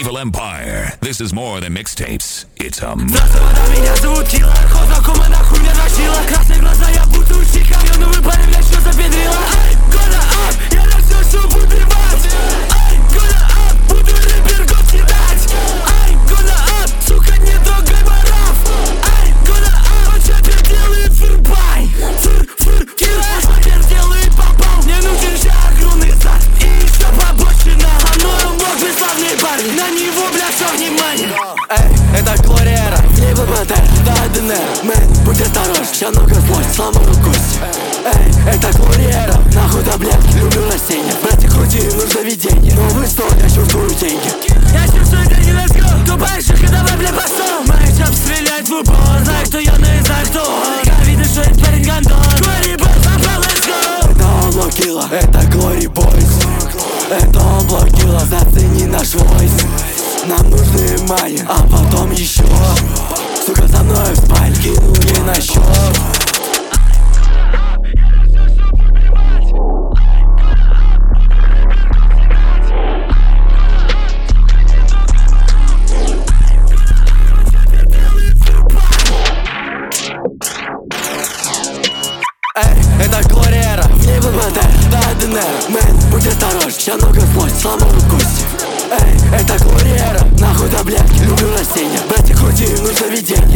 Evil Empire. This is more than mixtapes. It's a меня зовут Килла. Знакома нахуй меня дрочила. Красные глаза, я бутылщик. Авионовый парень, блядь, что запедрила. Ай, года ап, я на все, чтоб убивать. Ай, года ап, буду рэпер год кидать. Ай, года ап, сука, не трогай воров. Ай, года ап, он теперь делает фырбай. Фыр, Килла, теперь делает попал. Мне нужен шагрунный зад и еще побочина. А мною мог быть славный парень. На него, блядь, все внимание. Эй, это Глориера, не ББТ, да ДНР. Мэн, будь осторожен, сейчас много злость, сломаю кость. Эй, это Глориера, нахуй таблетки, люблю растения. Братья, крути, нужно видение. Новый стол, я чувствую деньги. Я чувствую деньги, let's go. Тупающих, давай, бля, пошел. Моя чап стреляет в упор. Знаю, кто я, но и знаю, кто. Я видно, что это парень гандон. Глори Бойс, попал, let's go. Это он блокила, это Глори Бойс. Это он блокила, зацени наш войс. Нам нужны мани, а потом еще. Сука, со мной в спальне, кинул ей на счет. Эй, это Глориера, в ней ББТ, да ДНР. Мэн, будь осторожен, сейчас много злость, сломаю кости. Эй, это Глориера, нахуй таблетки, люблю растения. Братья, крути, нужно видение.